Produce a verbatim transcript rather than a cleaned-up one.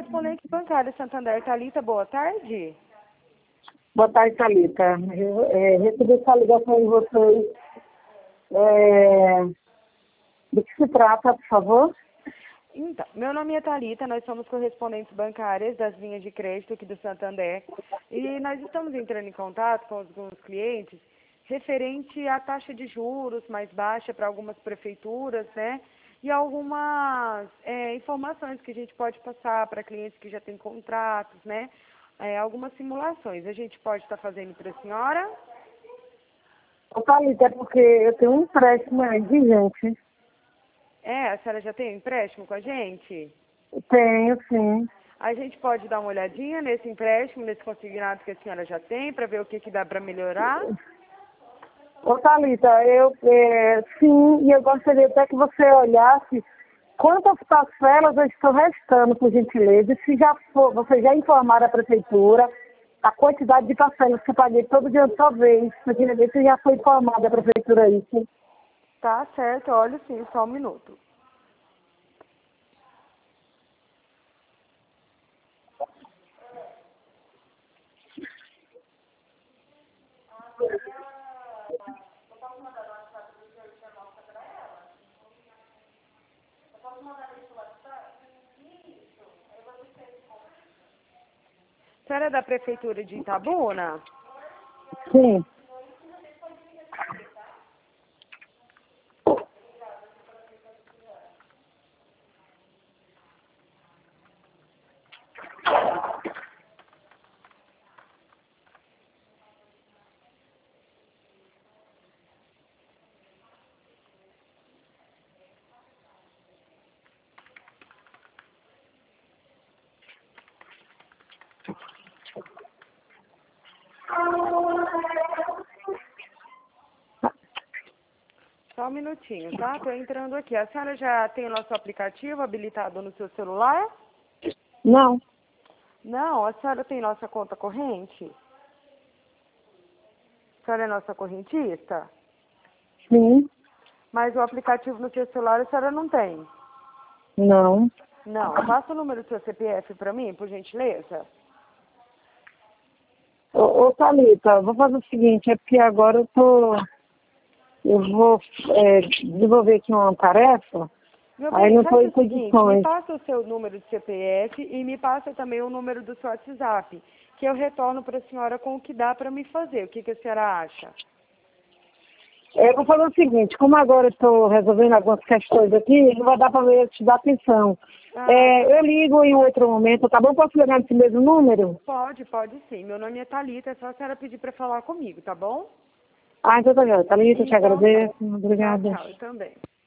correspondente bancária Santander. Thalita, boa tarde. Boa tarde, Thalita. Eu é, recebi essa ligação de vocês. É, do que se trata, por favor? Então, meu nome é Thalita, nós somos correspondentes bancárias das linhas de crédito aqui do Santander e nós estamos entrando em contato com alguns clientes referente à taxa de juros mais baixa para algumas prefeituras, né? E algumas é, informações que a gente pode passar para clientes que já têm contratos, né? É, algumas simulações. A gente pode estar fazendo para a senhora? Ô, Thalita, é porque eu tenho um empréstimo aí de gente. É, a senhora já tem um empréstimo com a gente? Tenho, sim. A gente pode dar uma olhadinha nesse empréstimo, nesse consignado que a senhora já tem, para ver o que, que dá para melhorar? Ô, Thalita, eu, é, sim, e eu gostaria até que você olhasse quantas parcelas eu estou restando, por gentileza, e se já for, você já informaram a prefeitura a quantidade de parcelas que eu paguei todo dia de sua vez. Eu queria ver se já foi informada a prefeitura isso. Tá certo, olha sim, só um minuto. A senhora é da prefeitura de Itabuna? Sim. Só um minutinho, tá? Tô entrando aqui. A senhora já tem o nosso aplicativo habilitado no seu celular? Não. Não, a senhora tem nossa conta corrente? A senhora é nossa correntista? Sim. Mas o aplicativo no seu celular a senhora não tem? Não. Não. Passa o número do seu C P F para mim, por gentileza. Ô, ô Thalita, vou fazer o seguinte, é porque agora eu tô... Eu vou é, desenvolver aqui uma tarefa, Meu aí bem, não estou faz em o seguinte, me condições. passa o seu número de C P F e me passa também o número do seu WhatsApp, que eu retorno para a senhora com o que dá para me fazer. O que, que a senhora acha? É, eu vou fazer o seguinte, como agora eu estou resolvendo algumas questões aqui, não vai dar para eu te dar atenção. Ah, É, eu ligo em outro momento, tá bom? Posso ligar nesse mesmo número? pode, pode sim. Meu nome é Thalita, é só a senhora pedir para falar comigo, tá bom? Ah, então tá bom. Thalita, eu te Então tá. agradeço. Tchau, Obrigada. tchau. Eu também.